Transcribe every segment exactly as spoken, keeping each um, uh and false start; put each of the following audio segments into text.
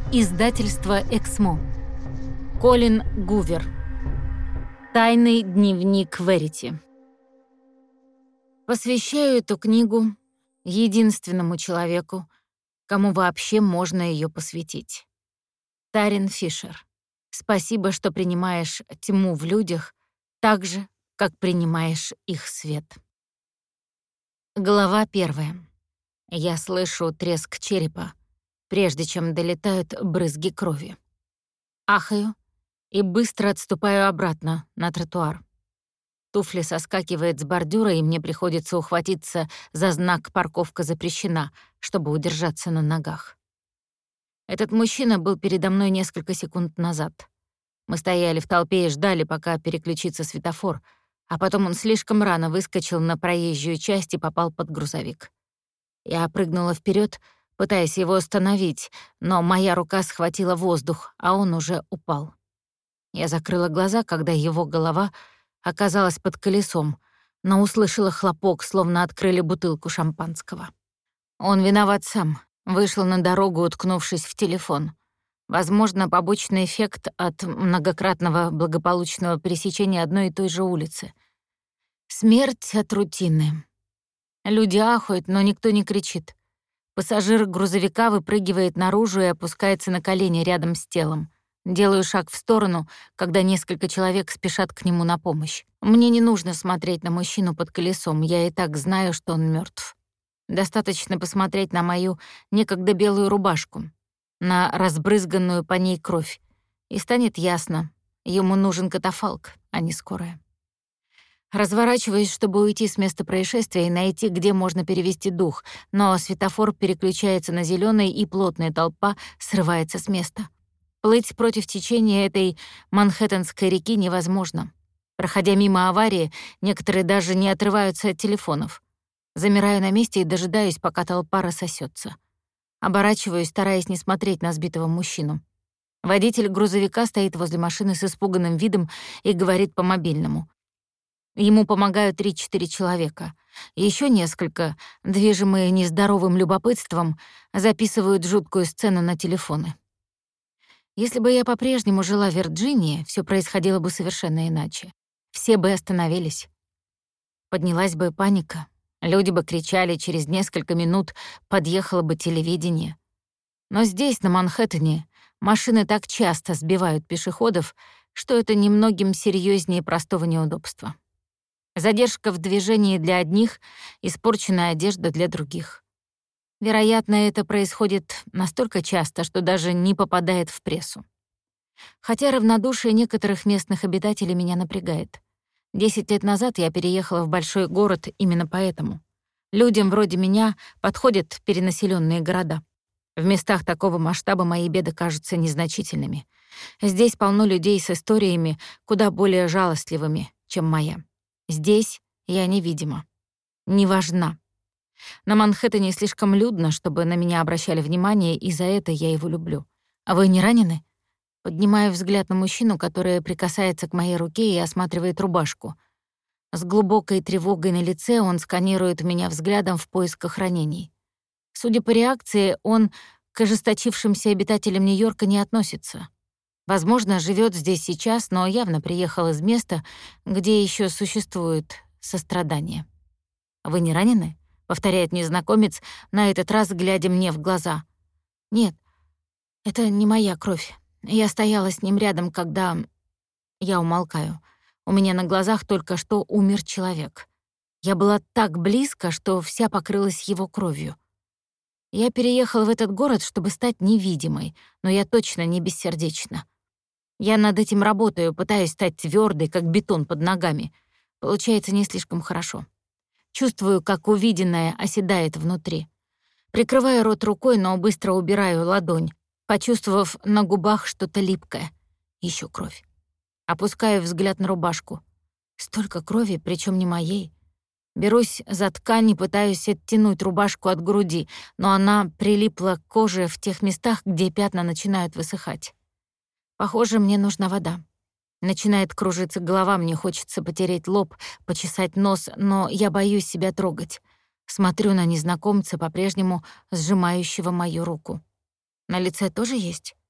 Издательство «Эксмо». Колин Гувер. Тайный дневник Верити. Посвящаю эту книгу единственному человеку, кому вообще можно ее посвятить. Тарин Фишер. Спасибо, что принимаешь тьму в людях так же, как принимаешь их свет. Глава первая. Я слышу треск черепа, прежде чем долетают брызги крови. Ахаю и быстро отступаю обратно на тротуар. Туфли соскакивает с бордюра, и мне приходится ухватиться за знак «Парковка запрещена», чтобы удержаться на ногах. Этот мужчина был передо мной несколько секунд назад. Мы стояли в толпе и ждали, пока переключится светофор, а потом он слишком рано выскочил на проезжую часть и попал под грузовик. Я прыгнула вперед, пытаясь его остановить, но моя рука схватила воздух, а он уже упал. Я закрыла глаза, когда его голова оказалась под колесом, но услышала хлопок, словно открыли бутылку шампанского. Он виноват сам, вышел на дорогу, уткнувшись в телефон. Возможно, побочный эффект от многократного благополучного пересечения одной и той же улицы. Смерть от рутины. Люди ахают, но никто не кричит. Пассажир грузовика выпрыгивает наружу и опускается на колени рядом с телом. Делаю шаг в сторону, когда несколько человек спешат к нему на помощь. Мне не нужно смотреть на мужчину под колесом, я и так знаю, что он мертв. Достаточно посмотреть на мою некогда белую рубашку, на разбрызганную по ней кровь, и станет ясно, ему нужен катафалк, а не скорая. Разворачиваюсь, чтобы уйти с места происшествия и найти, где можно перевести дух, но светофор переключается на зелёный, и плотная толпа срывается с места. Плыть против течения этой манхэттенской реки невозможно. Проходя мимо аварии, некоторые даже не отрываются от телефонов. Замираю на месте и дожидаюсь, пока толпа рассосётся. Оборачиваюсь, стараясь не смотреть на сбитого мужчину. Водитель грузовика стоит возле машины с испуганным видом и говорит по мобильному. Ему помогают три-четыре человека. Ещё несколько, движимые нездоровым любопытством, записывают жуткую сцену на телефоны. Если бы я по-прежнему жила в Вирджинии, всё происходило бы совершенно иначе. Все бы остановились. Поднялась бы паника. Люди бы кричали, через несколько минут подъехало бы телевидение. Но здесь, на Манхэттене, машины так часто сбивают пешеходов, что это немногим серьёзнее простого неудобства. Задержка в движении для одних, испорченная одежда для других. Вероятно, это происходит настолько часто, что даже не попадает в прессу. Хотя равнодушие некоторых местных обитателей меня напрягает. Десять лет назад я переехала в большой город именно поэтому. Людям вроде меня подходят перенаселённые города. В местах такого масштаба мои беды кажутся незначительными. Здесь полно людей с историями куда более жалостливыми, чем моя. Здесь я невидима, не важна. На Манхэттене слишком людно, чтобы на меня обращали внимание, и за это я его люблю. А вы не ранены? Поднимаю взгляд на мужчину, который прикасается к моей руке и осматривает рубашку. С глубокой тревогой на лице он сканирует меня взглядом в поисках ранений. Судя по реакции, он к ожесточившимся обитателям Нью-Йорка не относится. Возможно, живёт здесь сейчас, но явно приехал из места, где ещё существует сострадание. «Вы не ранены?» — повторяет незнакомец, на этот раз глядя мне в глаза. «Нет, это не моя кровь. Я стояла с ним рядом, когда...» Я умолкаю. У меня на глазах только что умер человек. Я была так близко, что вся покрылась его кровью. Я переехала в этот город, чтобы стать невидимой, но я точно не бессердечна. Я над этим работаю, пытаюсь стать твёрдой, как бетон под ногами. Получается не слишком хорошо. Чувствую, как увиденное оседает внутри. Прикрываю рот рукой, но быстро убираю ладонь, почувствовав на губах что-то липкое. Ещё кровь. Опускаю взгляд на рубашку. Столько крови, причём не моей. Берусь за ткань и пытаюсь оттянуть рубашку от груди, но она прилипла к коже в тех местах, где пятна начинают высыхать. Похоже, мне нужна вода. Начинает кружиться голова, мне хочется потереть лоб, почесать нос, но я боюсь себя трогать. Смотрю на незнакомца, по-прежнему сжимающего мою руку. На лице тоже есть?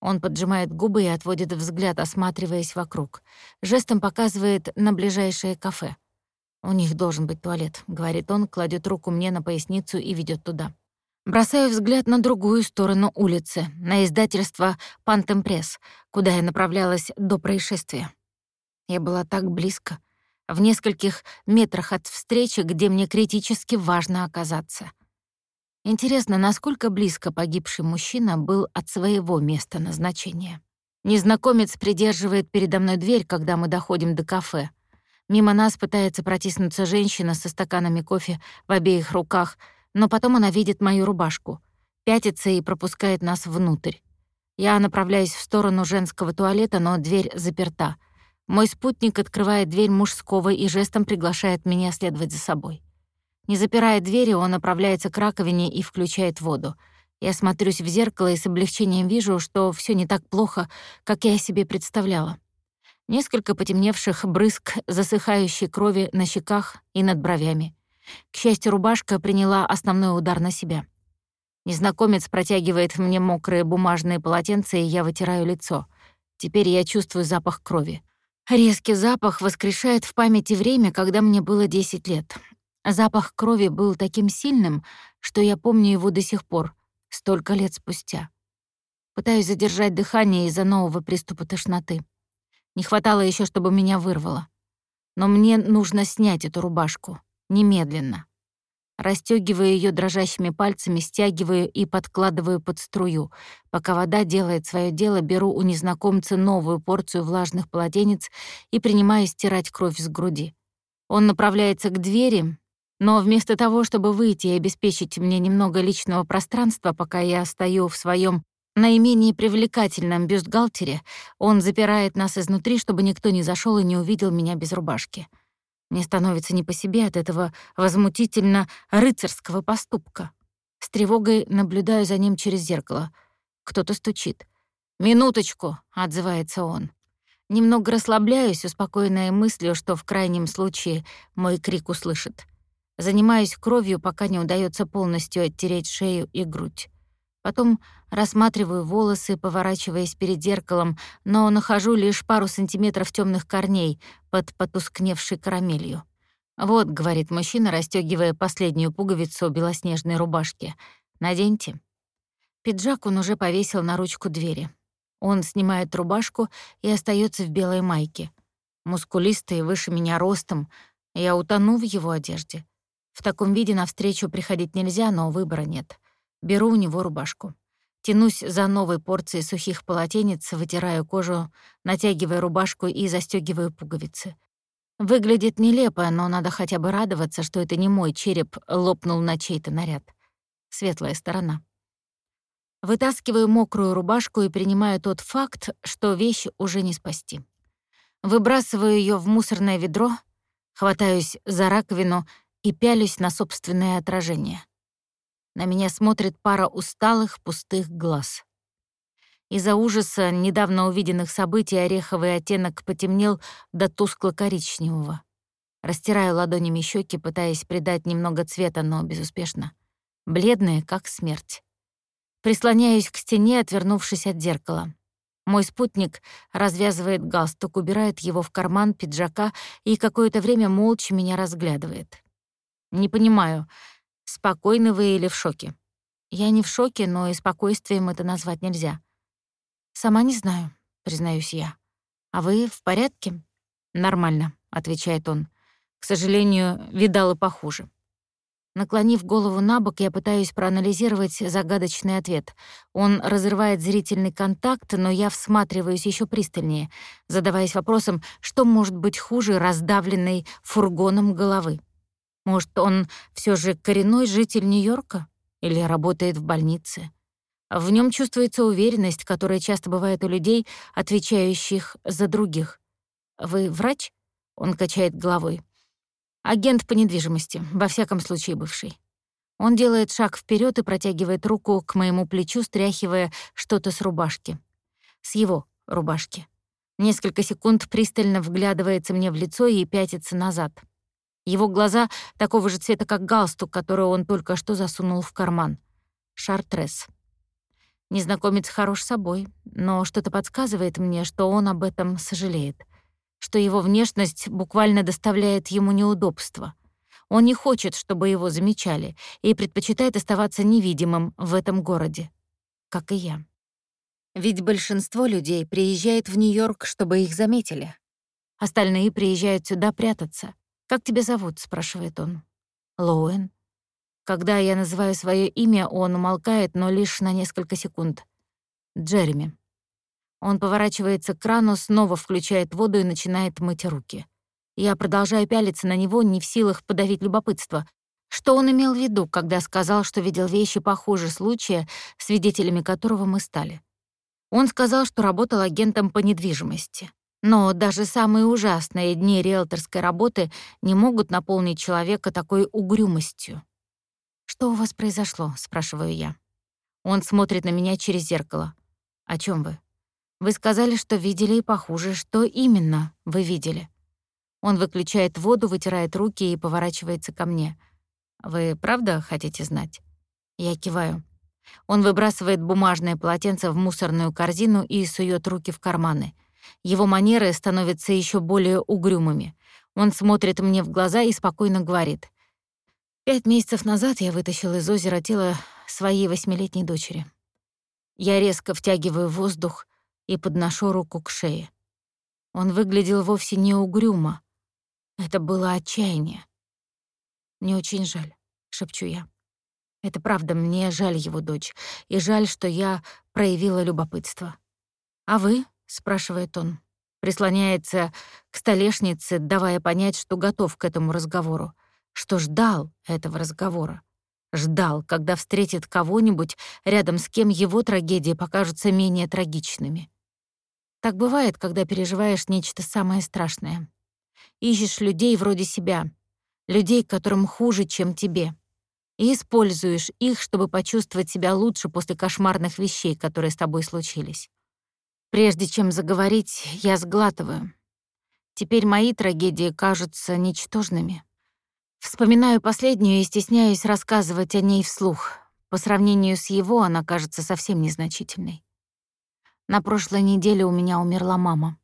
Он поджимает губы и отводит взгляд, осматриваясь вокруг. Жестом показывает на ближайшее кафе. «У них должен быть туалет», — говорит он, кладет руку мне на поясницу и ведет туда. Бросаю взгляд на другую сторону улицы, на издательство «Пантемпресс», куда я направлялась до происшествия. Я была так близко, в нескольких метрах от встречи, где мне критически важно оказаться. Интересно, насколько близко погибший мужчина был от своего места назначения. Незнакомец придерживает передо мной дверь, когда мы доходим до кафе. Мимо нас пытается протиснуться женщина со стаканами кофе в обеих руках, но потом она видит мою рубашку, пятится и пропускает нас внутрь. Я направляюсь в сторону женского туалета, но дверь заперта. Мой спутник открывает дверь мужского и жестом приглашает меня следовать за собой. Не запирая двери, он направляется к раковине и включает воду. Я смотрюсь в зеркало и с облегчением вижу, что всё не так плохо, как я себе представляла. Несколько потемневших брызг засыхающей крови на щеках и над бровями. К счастью, рубашка приняла основной удар на себя. Незнакомец протягивает мне мокрые бумажные полотенца, и я вытираю лицо. Теперь я чувствую запах крови. Резкий запах воскрешает в памяти время, когда мне было десять лет. Запах крови был таким сильным, что я помню его до сих пор, столько лет спустя. Пытаюсь задержать дыхание из-за нового приступа тошноты. Не хватало еще, чтобы меня вырвало. Но мне нужно снять эту рубашку. Немедленно. Растёгиваю ее дрожащими пальцами, стягиваю и подкладываю под струю. Пока вода делает свое дело, беру у незнакомца новую порцию влажных полотенец и принимаю стирать кровь с груди. Он направляется к двери, но вместо того, чтобы выйти и обеспечить мне немного личного пространства, пока я стою в своем наименее привлекательном бюстгальтере, он запирает нас изнутри, чтобы никто не зашел и не увидел меня без рубашки. Мне становится не по себе от этого возмутительно рыцарского поступка. С тревогой наблюдаю за ним через зеркало. Кто-то стучит. «Минуточку», — отзывается он. Немного расслабляюсь, успокоенная мыслью, что в крайнем случае мой крик услышит. Занимаюсь кровью, пока не удается полностью оттереть шею и грудь. Потом рассматриваю волосы, поворачиваясь перед зеркалом, но нахожу лишь пару сантиметров темных корней под потускневшей карамелью. «Вот», — говорит мужчина, расстёгивая последнюю пуговицу белоснежной рубашки, — «наденьте». Пиджак он уже повесил на ручку двери. Он снимает рубашку и остается в белой майке. Мускулистый, выше меня ростом, я утону в его одежде. В таком виде навстречу приходить нельзя, но выбора нет. Беру у него рубашку. Тянусь за новой порцией сухих полотенец, вытираю кожу, натягиваю рубашку и застёгиваю пуговицы. Выглядит нелепо, но надо хотя бы радоваться, что это не мой череп лопнул на чей-то наряд. Светлая сторона. Вытаскиваю мокрую рубашку и принимаю тот факт, что вещь уже не спасти. Выбрасываю её в мусорное ведро, хватаюсь за раковину и пялюсь на собственное отражение. На меня смотрит пара усталых, пустых глаз. Из-за ужаса недавно увиденных событий ореховый оттенок потемнел до тускло-коричневого. Растираю ладонями щеки, пытаясь придать немного цвета, но безуспешно. Бледные, как смерть. Прислоняюсь к стене, отвернувшись от зеркала. Мой спутник развязывает галстук, убирает его в карман пиджака и какое-то время молча меня разглядывает. Не понимаю, спокойны вы или в шоке? Я не в шоке, но и спокойствием это назвать нельзя. Сама не знаю, признаюсь я. А вы в порядке? Нормально, отвечает он. К сожалению, видал и похуже. Наклонив голову набок, я пытаюсь проанализировать загадочный ответ. Он разрывает зрительный контакт, но я всматриваюсь еще пристальнее, задаваясь вопросом, что может быть хуже раздавленной фургоном головы. Может, он все же коренной житель Нью-Йорка или работает в больнице? В нем чувствуется уверенность, которая часто бывает у людей, отвечающих за других. «Вы врач?» — он качает головой. «Агент по недвижимости, во всяком случае бывший». Он делает шаг вперед и протягивает руку к моему плечу, стряхивая что-то с рубашки. С его рубашки. Несколько секунд пристально вглядывается мне в лицо и пятится назад. Его глаза такого же цвета, как галстук, который он только что засунул в карман. Шартрес. Незнакомец хорош собой, но что-то подсказывает мне, что он об этом сожалеет, что его внешность буквально доставляет ему неудобства. Он не хочет, чтобы его замечали, и предпочитает оставаться невидимым в этом городе, как и я. Ведь большинство людей приезжает в Нью-Йорк, чтобы их заметили. Остальные приезжают сюда прятаться. «Как тебя зовут?» — спрашивает он. «Лоуэн». Когда я называю свое имя, он умолкает, но лишь на несколько секунд. «Джереми». Он поворачивается к крану, снова включает воду и начинает мыть руки. Я продолжаю пялиться на него, не в силах подавить любопытство. Что он имел в виду, когда сказал, что видел вещи похуже случая, свидетелями которого мы стали? Он сказал, что работал агентом по недвижимости. Но даже самые ужасные дни риэлторской работы не могут наполнить человека такой угрюмостью. «Что у вас произошло?» — спрашиваю я. Он смотрит на меня через зеркало. «О чем вы?» «Вы сказали, что видели и похуже. Что именно вы видели?» Он выключает воду, вытирает руки и поворачивается ко мне. «Вы правда хотите знать?» Я киваю. Он выбрасывает бумажное полотенце в мусорную корзину и сует руки в карманы. Его манеры становятся еще более угрюмыми. Он смотрит мне в глаза и спокойно говорит. «Пять месяцев назад я вытащил из озера тело своей восьмилетней дочери. Я резко втягиваю воздух и подношу руку к шее. Он выглядел вовсе не угрюмо. Это было отчаяние. Мне очень жаль», — шепчу я. Это правда, мне жаль его дочь, и жаль, что я проявила любопытство. «А вы?» — спрашивает он. Прислоняется к столешнице, давая понять, что готов к этому разговору, что ждал этого разговора. Ждал, когда встретит кого-нибудь, рядом с кем его трагедии покажутся менее трагичными. Так бывает, когда переживаешь нечто самое страшное. Ищешь людей вроде себя, людей, которым хуже, чем тебе, и используешь их, чтобы почувствовать себя лучше после кошмарных вещей, которые с тобой случились. Прежде чем заговорить, я сглатываю. Теперь мои трагедии кажутся ничтожными. Вспоминаю последнюю и стесняюсь рассказывать о ней вслух. По сравнению с его она кажется совсем незначительной. На прошлой неделе у меня умерла мама.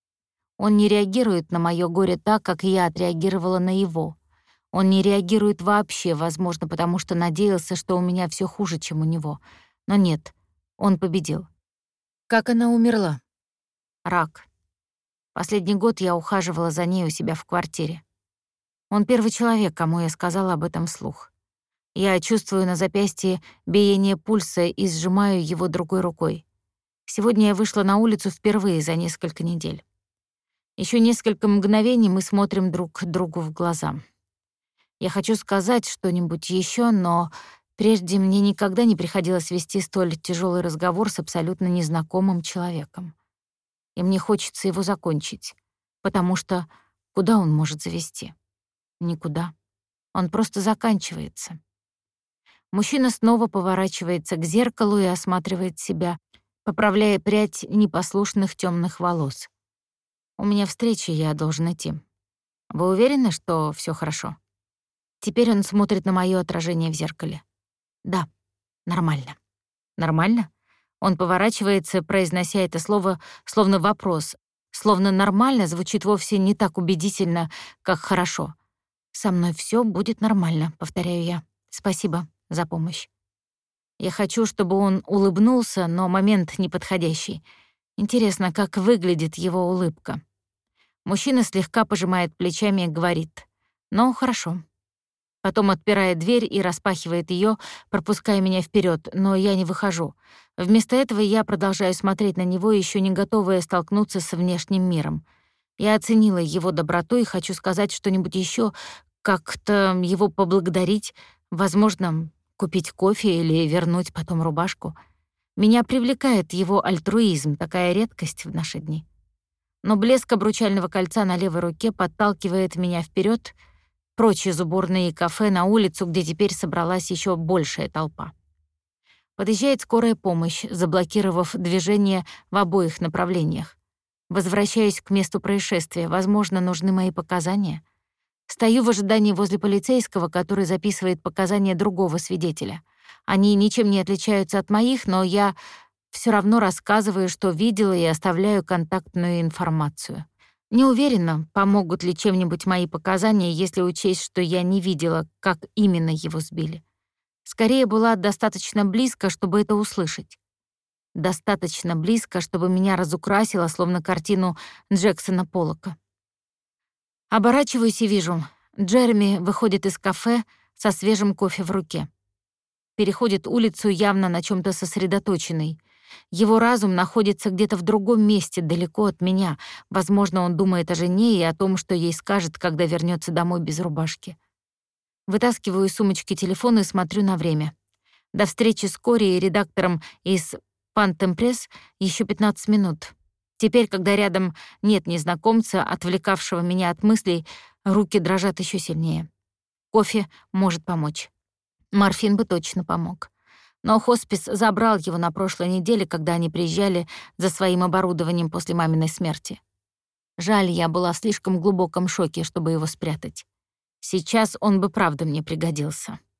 Он не реагирует на моё горе так, как я отреагировала на его. Он не реагирует вообще, возможно, потому что надеялся, что у меня всё хуже, чем у него. Но нет, он победил. Как она умерла? Рак. Последний год я ухаживала за ней у себя в квартире. Он первый человек, кому я сказала об этом вслух. Я чувствую на запястье биение пульса и сжимаю его другой рукой. Сегодня я вышла на улицу впервые за несколько недель. Ещё несколько мгновений мы смотрим друг другу в глаза. Я хочу сказать что-нибудь ещё, но прежде мне никогда не приходилось вести столь тяжёлый разговор с абсолютно незнакомым человеком. И мне хочется его закончить, потому что куда он может завести? Никуда. Он просто заканчивается. Мужчина снова поворачивается к зеркалу и осматривает себя, поправляя прядь непослушных тёмных волос. «У меня встреча, я должен идти. Вы уверены, что всё хорошо?» Теперь он смотрит на моё отражение в зеркале. «Да, нормально». «Нормально?» Он поворачивается, произнося это слово словно вопрос, словно «нормально» звучит вовсе не так убедительно, как «хорошо». «Со мной всё будет нормально», — повторяю я. «Спасибо за помощь». Я хочу, чтобы он улыбнулся, но момент неподходящий. Интересно, как выглядит его улыбка. Мужчина слегка пожимает плечами и говорит: «Ну, хорошо». Потом отпирает дверь и распахивает её, пропуская меня вперёд, но я не выхожу. Вместо этого я продолжаю смотреть на него, ещё не готовая столкнуться со внешним миром. Я оценила его доброту и хочу сказать что-нибудь ещё, как-то его поблагодарить, возможно, купить кофе или вернуть потом рубашку. Меня привлекает его альтруизм, такая редкость в наши дни. Но блеск обручального кольца на левой руке подталкивает меня вперёд, прочь из уборной и кафе на улицу, где теперь собралась ещё большая толпа. Подъезжает скорая помощь, заблокировав движение в обоих направлениях. Возвращаюсь к месту происшествия. Возможно, нужны мои показания. Стою в ожидании возле полицейского, который записывает показания другого свидетеля. Они ничем не отличаются от моих, но я все равно рассказываю, что видела, и оставляю контактную информацию. Не уверена, помогут ли чем-нибудь мои показания, если учесть, что я не видела, как именно его сбили. Скорее, была достаточно близко, чтобы это услышать. Достаточно близко, чтобы меня разукрасило, словно картину Джексона Поллока. Оборачиваюсь и вижу. Джереми выходит из кафе со свежим кофе в руке. Переходит улицу явно на чем то сосредоточенный. Его разум находится где-то в другом месте, далеко от меня. Возможно, он думает о жене и о том, что ей скажет, когда вернется домой без рубашки. Вытаскиваю из сумочки телефон и смотрю на время. До встречи с Кори и редактором из «Пантемпресс» еще пятнадцать минут. Теперь, когда рядом нет незнакомца, отвлекавшего меня от мыслей, руки дрожат еще сильнее. Кофе может помочь. Морфин бы точно помог. Но хоспис забрал его на прошлой неделе, когда они приезжали за своим оборудованием после маминой смерти. Жаль, я была в слишком глубоком шоке, чтобы его спрятать. Сейчас он бы правда мне пригодился.